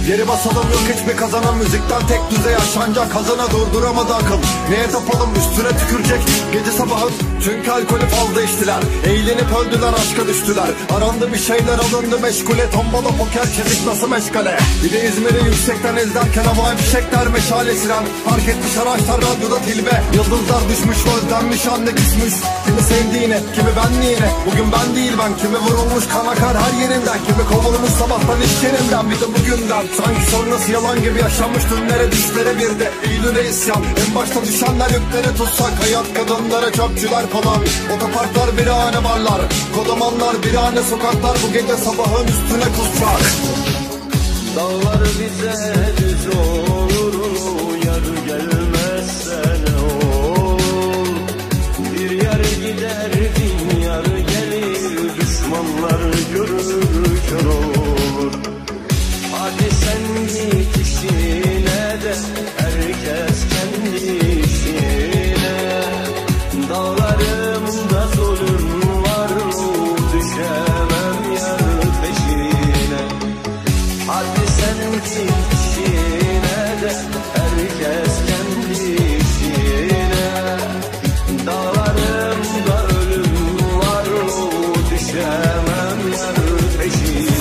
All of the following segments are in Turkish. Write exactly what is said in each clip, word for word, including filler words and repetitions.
Geri basalım, yok hiçbir kazanan. Müzikten tek düze yaşanacak. Kazana durduramadı akıl. Neye tapalım, üstüne tükürecek gece sabahın. Çünkü alkolü fazla içtiler. Eğlenip öldüler, aşka düştüler. Arandı bir şeyler, alındı meşgule. Tombala, poker, çizik nasıl meşgale. Bir de İzmir'i yüksekten ezderken havai fişekler, meşale siren. Fark etmiş araçlar radyoda tilbe. Yıldızlar düşmüş, özlenmiş, anne küsmüş. Kimi sevdiğine, kimi benliğine. Bugün ben değil ben, kimi vurulmuş kan akar her yerinden. Kimi kovulmuş sabahtan iş yerinden, bir de bugünden. Sanki sonrası yalan gibi yaşanmış dünlere, düşlere bir de Eylül'e isyan. En başta düşenler yükleri tutsak. Hayat kadınlara, çöpçüler falan. Otoparklar, birahane barlar. Kodamanlar, birahane sokaklar. Bu gece sabahın üstüne kusacak. Dağlar bize düz olur, yar gelmezse ne olur? Bir yer gider, bin yar gelir, düşmanlar görür kör olur. Hadi sen git işine de, herkes kendi işine. Dağlarımda zulüm var, düşemem yar peşine. Hadi sen git işine de, herkes kendi işine. Dağlarımda ölüm var, düşemem yar peşine.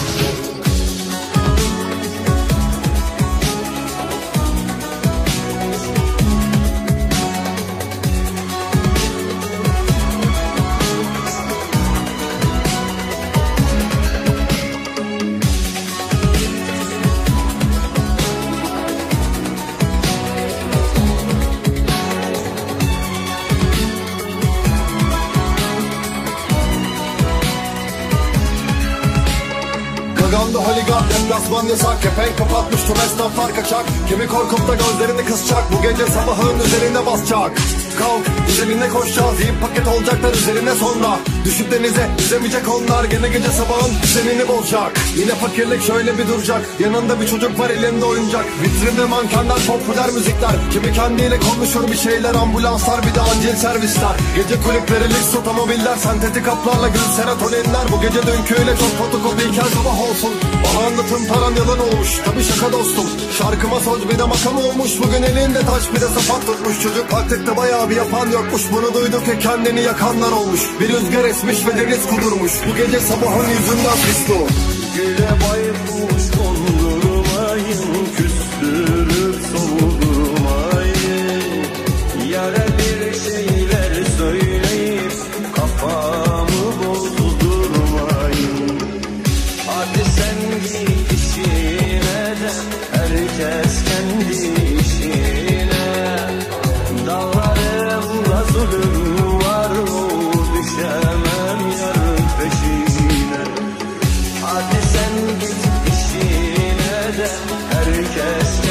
Propaganda, holigan, deplasman yasak. Kepenk kapatmış tüm esnaflar kaçak. Kimi korkup da gözlerini kısacak. Bu gece sabahın üzerine basacak. Kalk, üzerine koşacağız. İyi paket olacaklar üzerine sonra. Düşüp denize yüzemeyecek onlar. Gene gece sabahın düzenini bozacak. Yine fakirlik şöyle bir duracak. Yanında bir çocuk var, elinde oyuncak. Vitrinde mankenler, popüler müzikler. Kimi kendiyle konuşur bir şeyler. Ambulanslar, bir de acil servisler. Gece kulüpleri, lüks otomobiller. Sentetik haplarla gül serotoninler. Bu gece dünküyle çok fotokopiyken sabah olsun. Bana anlatın paran yalan olmuş. Tabi şaka dostum. Şarkıma söz bir de makam olmuş. Bugün elinde taş bir de sapat tutmuş. Çocuk taktikte bayağı bir yapan yokmuş. Bunu duyduk ya kendini yakanlar olmuş. Bir rüzgar esmiş ve deniz kudurmuş. Bu gece sabahın yüzünden pisli. Güle baykuş kondurmayın, küstürüp soldurmayın. Yara bir şeyler söyleyip kafamı bozdurmayın. Hadi sen git işine de, herkes kendi işine. Dağlarımda zulüm var, düşemem yar peşine. Hadi sen git işine de, herkes